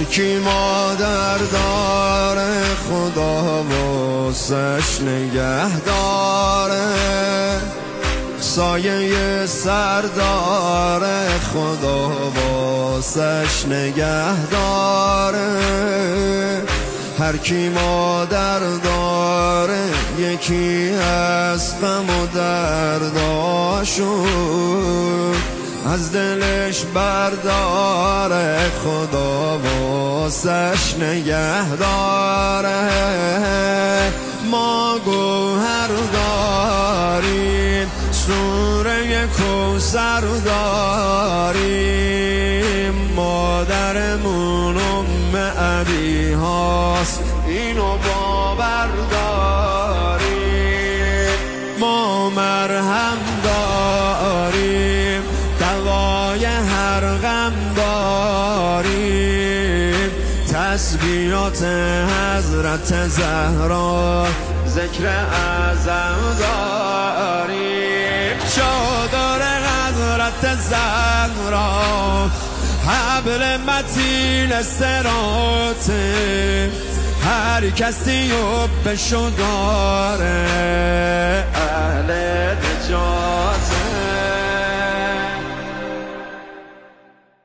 کی مادر داره خدا واسش نگه داره، سایه سر داره خدا واسش نگه داره. هر کی مادر داره یکی از غم و درداشو از دلش برداره خدا واسش نگه داره. ما گوهر داریم سوره کوثر داریم، مادرمون علی هاست اینو باور داریم. ما مرهم داریم دوای هر غم داریم، تسبیحات حضرت زهرا ذکر اعظم داریم. چادر حضرت زهرا حبل متین صراطه، هر کسی و بشو داره اهل نجات.